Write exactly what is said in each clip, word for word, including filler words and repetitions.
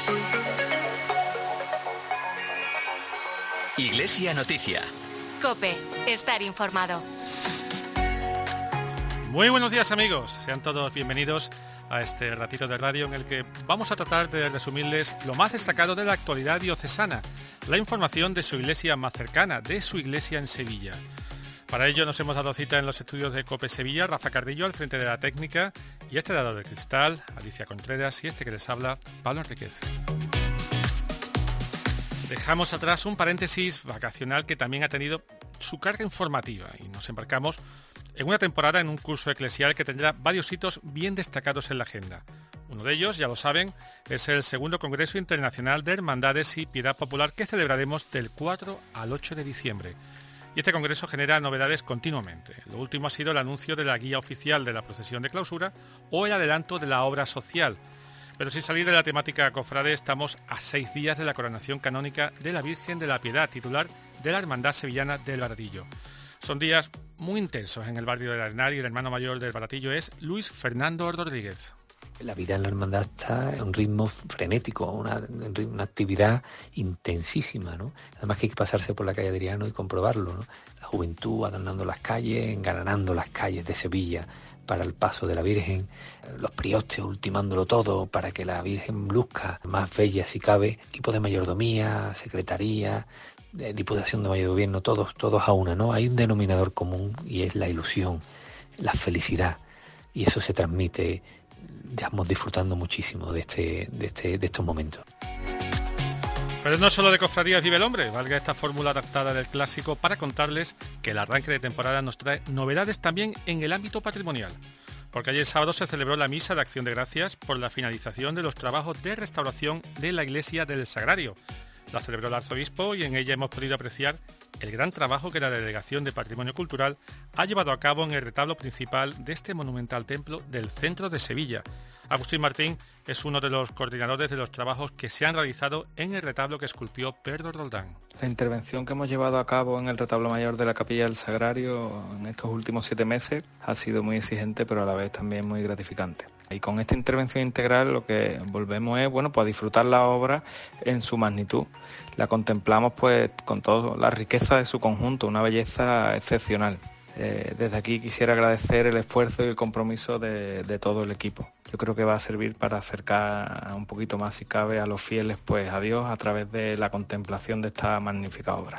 Iglesia Noticia. COPE. Estar informado. Muy buenos días, amigos. Sean todos bienvenidos a este ratito de radio en el que vamos a tratar de resumirles lo más destacado de la actualidad diocesana, la información de su iglesia más cercana, de su iglesia en Sevilla. Para ello nos hemos dado cita en los estudios de COPE Sevilla, Rafa Cardillo al frente de la técnica, y este lado del cristal, Alicia Contreras, y este que les habla, Pablo Enríquez. Dejamos atrás un paréntesis vacacional que también ha tenido su carga informativa y nos embarcamos en una temporada en un curso eclesial que tendrá varios hitos bien destacados en la agenda. Uno de ellos, ya lo saben, es el segundo Congreso Internacional de Hermandades y Piedad Popular que celebraremos del cuatro al ocho de diciembre. Y este congreso genera novedades continuamente. Lo último ha sido el anuncio de la guía oficial de la procesión de clausura o el adelanto de la obra social. Pero sin salir de la temática cofrade, estamos a seis días de la coronación canónica de la Virgen de la Piedad, titular de la Hermandad Sevillana del Baratillo. Son días muy intensos en el barrio del Arenal y el hermano mayor del Baratillo es Luis Fernando Rodríguez. La vida en la hermandad está en un ritmo frenético, una, una actividad intensísima, ¿no? Además que hay que pasarse por la calle Adriano y comprobarlo, ¿no? La juventud adornando las calles, engalanando las calles de Sevilla para el paso de la Virgen, los priostes ultimándolo todo para que la Virgen luzca más bella si cabe, equipo de mayordomía, secretaría, de Diputación de Mayor Gobierno, todos, todos a una, ¿no? Hay un denominador común y es la ilusión, la felicidad, y eso se transmite. Estamos disfrutando muchísimo de este, de este, de estos momentos. Pero no solo de cofradías vive el hombre, valga esta fórmula adaptada del clásico para contarles que el arranque de temporada nos trae novedades también en el ámbito patrimonial. Porque ayer sábado se celebró la misa de Acción de Gracias por la finalización de los trabajos de restauración de la iglesia del Sagrario. La celebró el arzobispo y en ella hemos podido apreciar el gran trabajo que la Delegación de Patrimonio Cultural ha llevado a cabo en el retablo principal de este monumental templo del centro de Sevilla. Agustín Martín es uno de los coordinadores de los trabajos que se han realizado en el retablo que esculpió Pedro Roldán. La intervención que hemos llevado a cabo en el retablo mayor de la Capilla del Sagrario en estos últimos siete meses ha sido muy exigente, pero a la vez también muy gratificante. Y con esta intervención integral lo que volvemos es, bueno, pues a disfrutar la obra en su magnitud. La contemplamos pues con toda la riqueza de su conjunto, una belleza excepcional. Eh, desde aquí quisiera agradecer el esfuerzo y el compromiso de, de todo el equipo. Yo creo que va a servir para acercar un poquito más, si cabe, a los fieles pues a Dios a través de la contemplación de esta magnífica obra.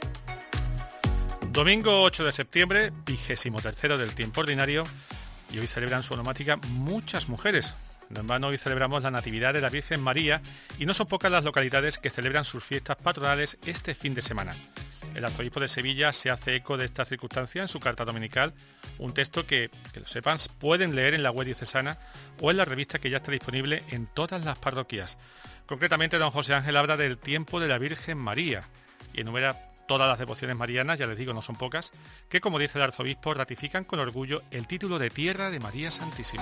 Domingo ocho de septiembre, vigésimo tercero del tiempo ordinario, y hoy celebran su onomática muchas mujeres. No en vano hoy celebramos la Natividad de la Virgen María y no son pocas las localidades que celebran sus fiestas patronales este fin de semana. El arzobispo de Sevilla se hace eco de esta circunstancia en su carta dominical, un texto que, que lo sepan, pueden leer en la web diocesana o en la revista que ya está disponible en todas las parroquias. Concretamente, don José Ángel habla del tiempo de la Virgen María y enumera todas las devociones marianas, ya les digo, no son pocas, que, como dice el arzobispo, ratifican con orgullo el título de Tierra de María Santísima.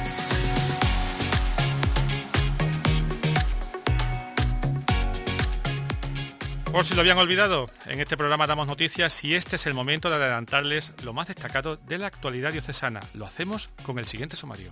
Por si lo habían olvidado, en este programa damos noticias y este es el momento de adelantarles lo más destacado de la actualidad diocesana. Lo hacemos con el siguiente sumario.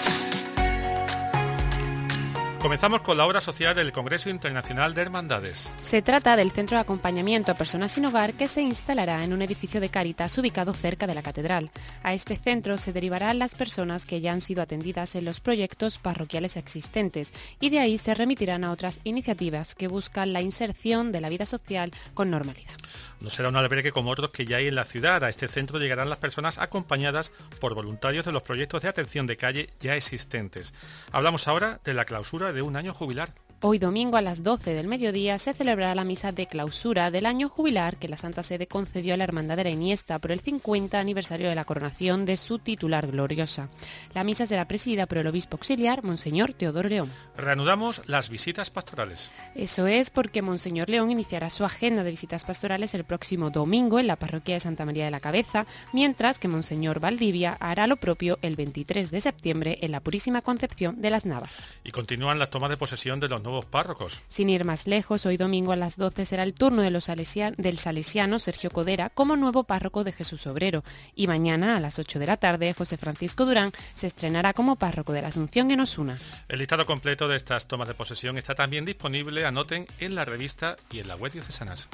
Comenzamos con la obra social del Congreso Internacional de Hermandades. Se trata del centro de acompañamiento a personas sin hogar que se instalará en un edificio de Cáritas ubicado cerca de la catedral. A este centro se derivarán las personas que ya han sido atendidas en los proyectos parroquiales existentes y de ahí se remitirán a otras iniciativas que buscan la inserción de la vida social con normalidad. No será un albergue como otros que ya hay en la ciudad. A este centro llegarán las personas acompañadas por voluntarios de los proyectos de atención de calle ya existentes. Hablamos ahora de la clausura de un año jubilar. Hoy domingo a las doce del mediodía se celebrará la misa de clausura del año jubilar que la Santa Sede concedió a la Hermandad de la Iniesta por el cincuenta aniversario de la coronación de su titular gloriosa. La misa será presidida por el obispo auxiliar, Monseñor Teodoro León. Reanudamos las visitas pastorales. Eso es porque Monseñor León iniciará su agenda de visitas pastorales el próximo domingo en la parroquia de Santa María de la Cabeza, mientras que Monseñor Valdivia hará lo propio el veintitrés de septiembre en la Purísima Concepción de las Navas. Y continúan las tomas de posesión de los nuevos párrocos. Sin ir más lejos, hoy domingo a las doce será el turno de los salesian- del salesiano Sergio Codera como nuevo párroco de Jesús Obrero, y mañana a las ocho de la tarde José Francisco Durán se estrenará como párroco de la Asunción en Osuna. El listado completo de estas tomas de posesión está también disponible, anoten, en la revista y en la web diocesanas.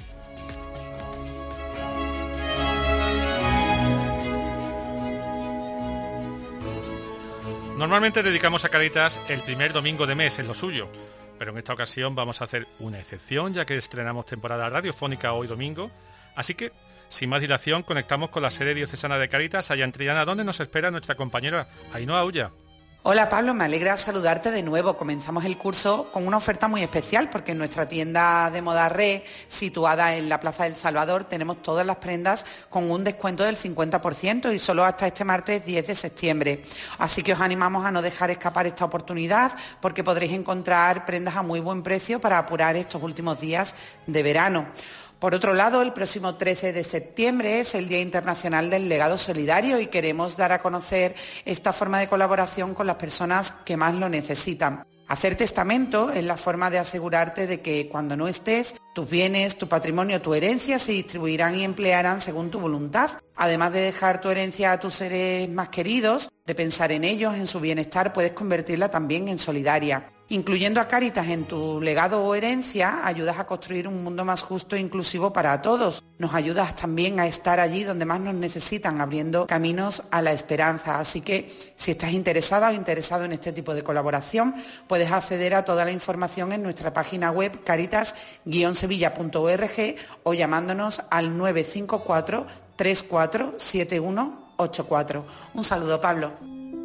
Normalmente dedicamos a Cáritas el primer domingo de mes, es lo suyo, pero en esta ocasión vamos a hacer una excepción, ya que estrenamos temporada radiofónica hoy domingo, así que, sin más dilación, conectamos con la sede diocesana de Cáritas, allá en Triana, donde nos espera nuestra compañera Ainhoa Ulla. Hola Pablo, me alegra saludarte de nuevo. Comenzamos el curso con una oferta muy especial porque en nuestra tienda de moda Re, situada en la Plaza del Salvador, tenemos todas las prendas con un descuento del cincuenta por ciento y solo hasta este martes diez de septiembre. Así que os animamos a no dejar escapar esta oportunidad porque podréis encontrar prendas a muy buen precio para apurar estos últimos días de verano. Por otro lado, el próximo trece de septiembre es el Día Internacional del Legado Solidario y queremos dar a conocer esta forma de colaboración con las personas que más lo necesitan. Hacer testamento es la forma de asegurarte de que cuando no estés, tus bienes, tu patrimonio, tu herencia se distribuirán y emplearán según tu voluntad. Además de dejar tu herencia a tus seres más queridos, de pensar en ellos, en su bienestar, puedes convertirla también en solidaria. Incluyendo a Cáritas en tu legado o herencia, ayudas a construir un mundo más justo e inclusivo para todos. Nos ayudas también a estar allí donde más nos necesitan, abriendo caminos a la esperanza. Así que, si estás interesada o interesado en este tipo de colaboración, puedes acceder a toda la información en nuestra página web caritas guion sevilla punto org o llamándonos al nueve cinco cuatro, tres cuatro siete uno ocho cuatro. Un saludo, Pablo.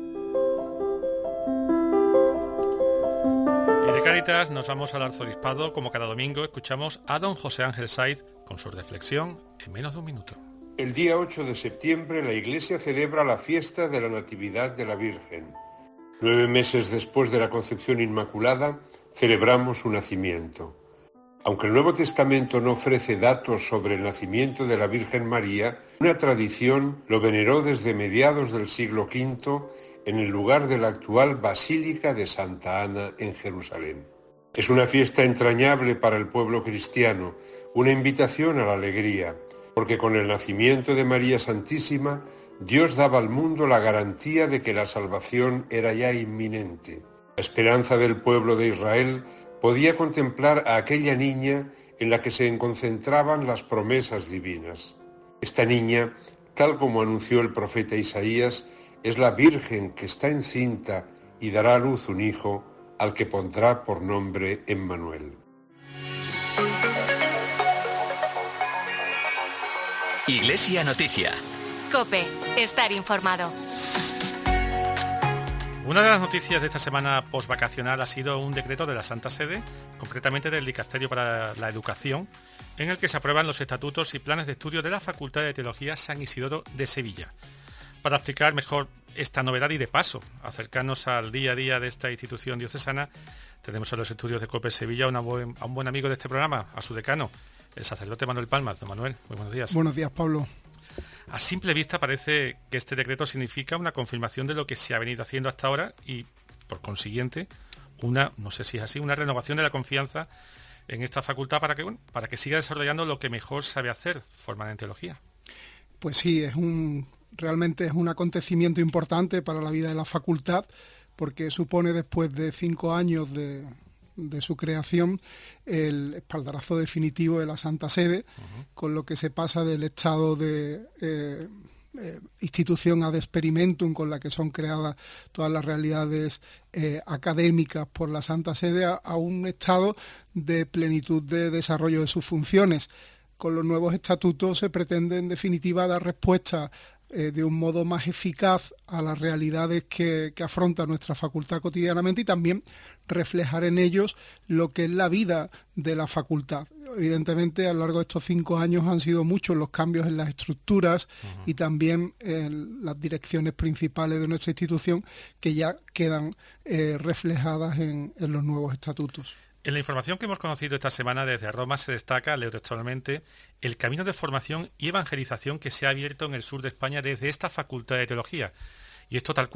Cáritas, nos vamos al arzobispado. Como cada domingo escuchamos a don José Ángel Saiz con su reflexión en menos de un minuto. El día ocho de septiembre la Iglesia celebra la fiesta de la Natividad de la Virgen. Nueve meses después de la Concepción Inmaculada celebramos su nacimiento. Aunque el Nuevo Testamento no ofrece datos sobre el nacimiento de la Virgen María, una tradición lo veneró desde mediados del siglo quinto en el lugar de la actual Basílica de Santa Ana en Jerusalén. Es una fiesta entrañable para el pueblo cristiano, una invitación a la alegría, porque con el nacimiento de María Santísima, Dios daba al mundo la garantía de que la salvación era ya inminente. La esperanza del pueblo de Israel podía contemplar a aquella niña en la que se concentraban las promesas divinas. Esta niña, tal como anunció el profeta Isaías, es la Virgen que está encinta y dará a luz un hijo, al que pondrá por nombre Emmanuel. Iglesia Noticia. COPE. Estar informado. Una de las noticias de esta semana postvacacional ha sido un decreto de la Santa Sede, concretamente del Dicasterio para la Educación, en el que se aprueban los estatutos y planes de estudio de la Facultad de Teología San Isidoro de Sevilla. Para explicar mejor esta novedad y de paso acercarnos al día a día de esta institución diocesana, tenemos en los estudios de COPE Sevilla una buen, a un buen amigo de este programa, a su decano, el sacerdote Manuel Palmas. Don Manuel, muy buenos días. Buenos días, Pablo. A simple vista parece que este decreto significa una confirmación de lo que se ha venido haciendo hasta ahora y, por consiguiente, una, no sé si es así, una renovación de la confianza en esta facultad para que, bueno, para que siga desarrollando lo que mejor sabe hacer, formar en teología. Pues sí, es un realmente es un acontecimiento importante para la vida de la facultad, porque supone, después de cinco años de, de su creación, el espaldarazo definitivo de la Santa Sede, uh-huh. con lo que se pasa del estado de eh, eh, institución ad experimentum, con la que son creadas todas las realidades eh, académicas por la Santa Sede, a, a un estado de plenitud de desarrollo de sus funciones. Con los nuevos estatutos se pretende, en definitiva, dar respuesta eh, de un modo más eficaz a las realidades que, que afronta nuestra facultad cotidianamente y también reflejar en ellos lo que es la vida de la facultad. Evidentemente, a lo largo de estos cinco años han sido muchos los cambios en las estructuras uh-huh. y también en las direcciones principales de nuestra institución, que ya quedan eh, reflejadas en, en los nuevos estatutos. En la información que hemos conocido esta semana desde Roma se destaca, leo textualmente, el camino de formación y evangelización que se ha abierto en el sur de España desde esta Facultad de Teología. Y esto tal cual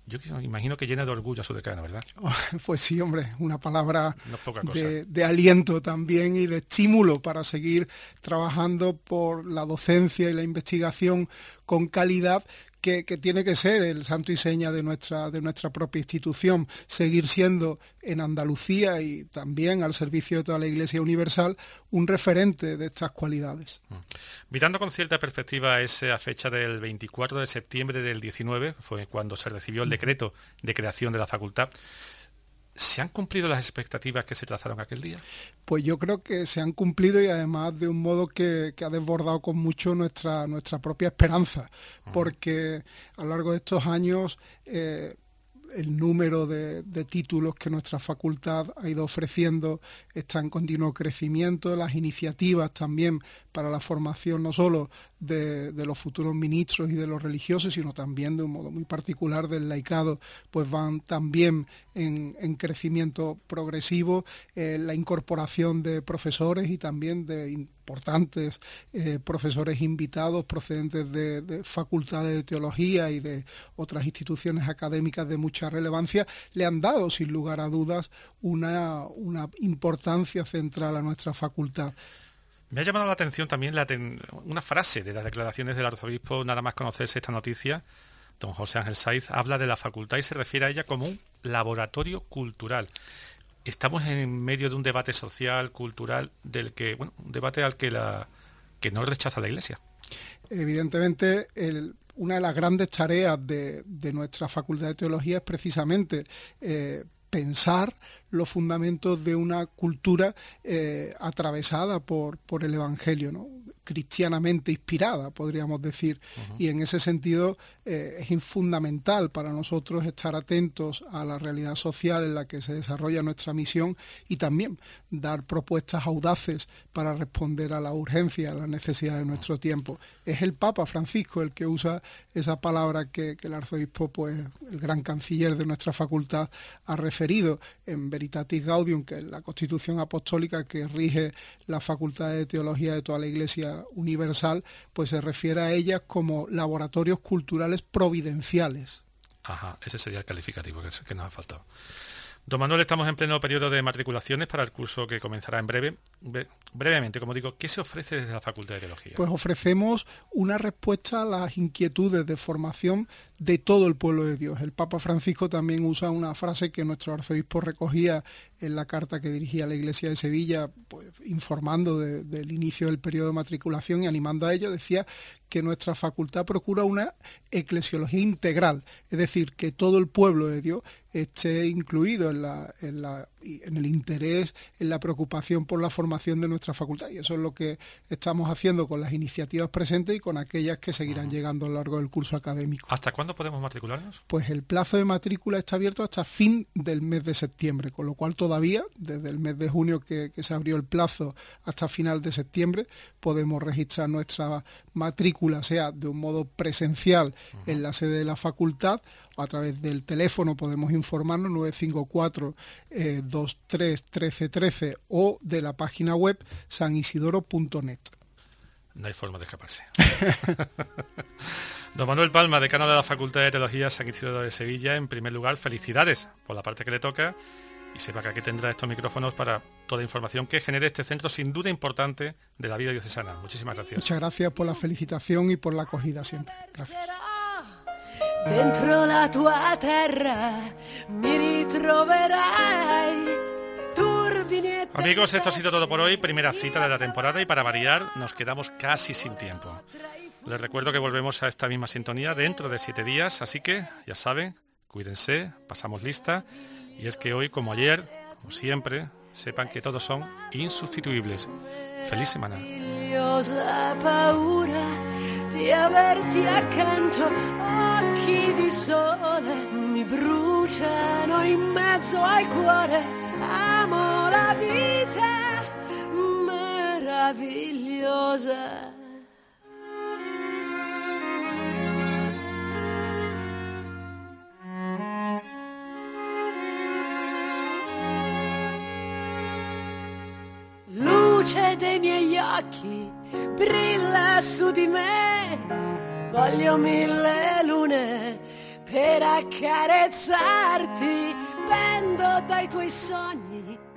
yo imagino que llena de orgullo a su decano, ¿verdad? Pues sí, hombre, una palabra no es poca cosa. De, de aliento también y de estímulo para seguir trabajando por la docencia y la investigación con calidad, que, que tiene que ser el santo y seña de nuestra, de nuestra propia institución, seguir siendo en Andalucía y también al servicio de toda la Iglesia Universal un referente de estas cualidades. Mirando con cierta perspectiva esa fecha del veinticuatro de septiembre del diecinueve, fue cuando se recibió el decreto de creación de la facultad, ¿se han cumplido las expectativas que se trazaron aquel día? Pues yo creo que se han cumplido y además de un modo que, que ha desbordado con mucho nuestra, nuestra propia esperanza, uh-huh. porque a lo largo de estos años eh, el número de, de títulos que nuestra facultad ha ido ofreciendo está en continuo crecimiento, las iniciativas también para la formación no solo de, de los futuros ministros y de los religiosos, sino también de un modo muy particular del laicado, pues van también en, en crecimiento progresivo, eh, la incorporación de profesores y también de importantes eh, profesores invitados procedentes de, de facultades de teología y de otras instituciones académicas de mucha relevancia, le han dado sin lugar a dudas una, una importancia central a nuestra facultad. Me ha llamado la atención también la ten... una frase de las declaraciones del arzobispo, nada más conocerse esta noticia. Don José Ángel Saiz habla de la facultad y se refiere a ella como un laboratorio cultural. Estamos en medio de un debate social, cultural, del que, bueno, un debate al que la que no rechaza la Iglesia. Evidentemente, el, una de las grandes tareas de, de nuestra Facultad de Teología es precisamente eh, pensar los fundamentos de una cultura eh, atravesada por, por el Evangelio, ¿no? Cristianamente inspirada, podríamos decir. Uh-huh. Y en ese sentido eh, es fundamental para nosotros estar atentos a la realidad social en la que se desarrolla nuestra misión y también dar propuestas audaces para responder a la urgencia, a la necesidad de nuestro tiempo. Es el Papa Francisco el que usa esa palabra que, que el arzobispo, pues el gran canciller de nuestra facultad, ha referido en Veritatis Gaudium, que es la Constitución Apostólica que rige la Facultad de Teología de toda la Iglesia Universal, pues se refiere a ellas como laboratorios culturales providenciales. Ajá, ese sería el calificativo que, que nos ha faltado. Don Manuel, estamos en pleno periodo de matriculaciones para el curso que comenzará en breve. Bre- brevemente, como digo, ¿qué se ofrece desde la Facultad de Teología? Pues ofrecemos una respuesta a las inquietudes de formación de todo el pueblo de Dios. El Papa Francisco también usa una frase que nuestro arzobispo recogía en la carta que dirigía a la Iglesia de Sevilla, pues, informando de, del inicio del periodo de matriculación y animando a ello. Decía que nuestra facultad procura una eclesiología integral, es decir, que todo el pueblo de Dios esté incluido en, la, en, la, en el interés, en la preocupación por la formación de nuestra facultad. Y eso es lo que estamos haciendo con las iniciativas presentes y con aquellas que seguirán uh-huh. llegando a lo largo del curso académico. ¿Hasta cuándo podemos matricularnos? Pues el plazo de matrícula está abierto hasta fin del mes de septiembre, con lo cual todavía, desde el mes de junio que, que se abrió el plazo hasta final de septiembre, podemos registrar nuestra matrícula, sea de un modo presencial uh-huh. en la sede de la facultad, o a través del teléfono podemos informarnos nueve cinco cuatro, dos tres, uno tres uno tres o de la página web san isidoro punto net. No hay forma de escaparse. Don Manuel Palma, decano de la Facultad de Teología San Isidoro de Sevilla, en primer lugar, felicidades por la parte que le toca y sepa que aquí tendrá estos micrófonos para toda información que genere este centro sin duda importante de la vida diocesana. Muchísimas gracias. Muchas gracias por la felicitación y por la acogida siempre. Gracias. Dentro la tua terra mi ritroverai. Amigos, esto ha sido todo por hoy, primera cita de la temporada y para variar nos quedamos casi sin tiempo. Les recuerdo que volvemos a esta misma sintonía dentro de siete días, así que ya saben, cuídense, pasamos lista y es que hoy como ayer, como siempre, sepan que todos son insustituibles. Feliz semana. Di averti accanto, occhi di sole mi bruciano in mezzo al cuore, amo la vita meravigliosa. Luce dei miei occhi brilla su di me, voglio mille lune per accarezzarti, pendo dai tuoi sogni